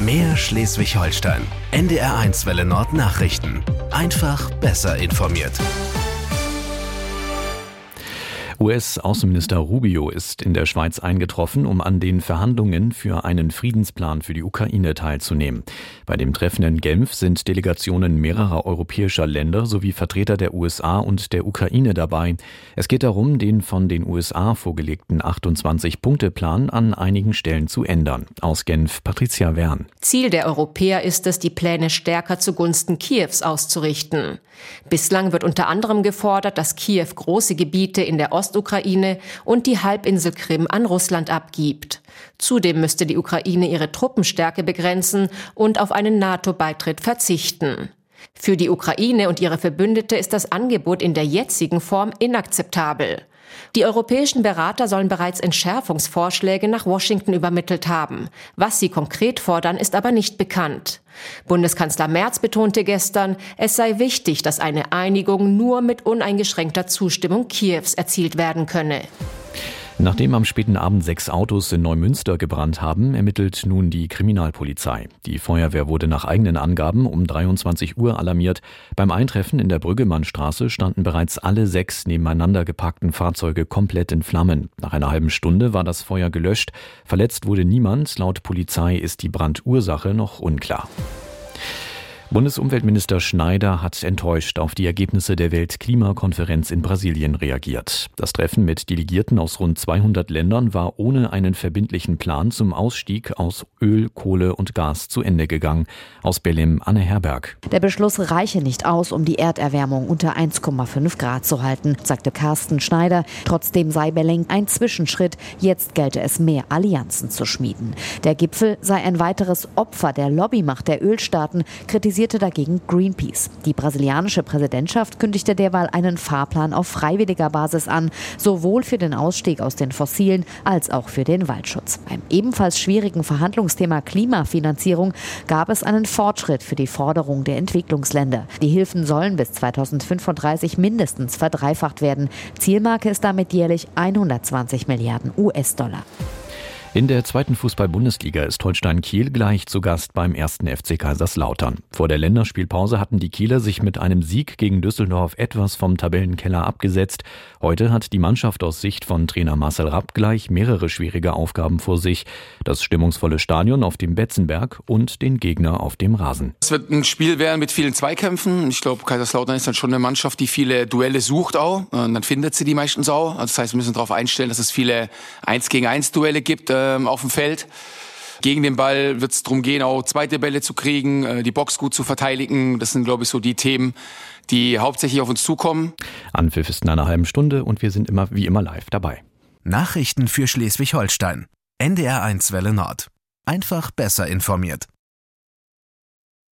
Mehr Schleswig-Holstein. NDR1 Welle Nord Nachrichten. Einfach besser informiert. US-Außenminister Rubio ist in der Schweiz eingetroffen, um an den Verhandlungen für einen Friedensplan für die Ukraine teilzunehmen. Bei dem Treffen in Genf sind Delegationen mehrerer europäischer Länder sowie Vertreter der USA und der Ukraine dabei. Es geht darum, den von den USA vorgelegten 28-Punkte-Plan an einigen Stellen zu ändern. Aus Genf, Patricia Wern. Ziel der Europäer ist es, die Pläne stärker zugunsten Kiews auszurichten. Bislang wird unter anderem gefordert, dass Kiew große Gebiete in der Ostukraine und die Halbinsel Krim an Russland abgibt. Zudem müsste die Ukraine ihre Truppenstärke begrenzen und auf einen NATO-Beitritt verzichten. Für die Ukraine und ihre Verbündete ist das Angebot in der jetzigen Form inakzeptabel. Die europäischen Berater sollen bereits Entschärfungsvorschläge nach Washington übermittelt haben. Was sie konkret fordern, ist aber nicht bekannt. Bundeskanzler Merz betonte gestern, es sei wichtig, dass eine Einigung nur mit uneingeschränkter Zustimmung Kiews erzielt werden könne. Nachdem am späten Abend 6 Autos in Neumünster gebrannt haben, ermittelt nun die Kriminalpolizei. Die Feuerwehr wurde nach eigenen Angaben um 23 Uhr alarmiert. Beim Eintreffen in der Brüggemannstraße standen bereits alle 6 nebeneinander geparkten Fahrzeuge komplett in Flammen. Nach einer halben Stunde war das Feuer gelöscht. Verletzt wurde niemand. Laut Polizei ist die Brandursache noch unklar. Bundesumweltminister Schneider hat enttäuscht auf die Ergebnisse der Weltklimakonferenz in Brasilien reagiert. Das Treffen mit Delegierten aus rund 200 Ländern war ohne einen verbindlichen Plan zum Ausstieg aus Öl, Kohle und Gas zu Ende gegangen. Aus Belém, Anne Herberg. Der Beschluss reiche nicht aus, um die Erderwärmung unter 1,5 Grad zu halten, sagte Carsten Schneider. Trotzdem sei Belém ein Zwischenschritt. Jetzt gelte es, mehr Allianzen zu schmieden. Der Gipfel sei ein weiteres Opfer der Lobbymacht der Ölstaaten, kritisierte dagegen Greenpeace. Die brasilianische Präsidentschaft kündigte derweil einen Fahrplan auf freiwilliger Basis an, sowohl für den Ausstieg aus den Fossilen als auch für den Waldschutz. Beim ebenfalls schwierigen Verhandlungsthema Klimafinanzierung gab es einen Fortschritt für die Forderung der Entwicklungsländer. Die Hilfen sollen bis 2035 mindestens verdreifacht werden. Zielmarke ist damit jährlich 120 Milliarden US-Dollar. In der 2. Fußball-Bundesliga ist Holstein Kiel gleich zu Gast beim 1. FC Kaiserslautern. Vor der Länderspielpause hatten die Kieler sich mit einem Sieg gegen Düsseldorf etwas vom Tabellenkeller abgesetzt. Heute hat die Mannschaft aus Sicht von Trainer Marcel Rapp gleich mehrere schwierige Aufgaben vor sich. Das stimmungsvolle Stadion auf dem Betzenberg und den Gegner auf dem Rasen. Es wird ein Spiel werden mit vielen Zweikämpfen. Ich glaube, Kaiserslautern ist dann schon eine Mannschaft, die viele Duelle sucht auch. Und dann findet sie die meistens auch. Also das heißt, wir müssen darauf einstellen, dass es viele 1-gegen-1 Duelle gibt auf dem Feld. Gegen den Ball wird es darum gehen, auch zweite Bälle zu kriegen, die Box gut zu verteidigen. Das sind, glaube ich, so die Themen, die hauptsächlich auf uns zukommen. Anpfiff ist in einer halben Stunde und wir sind wie immer live dabei. Nachrichten für Schleswig-Holstein. NDR1 Welle Nord. Einfach besser informiert.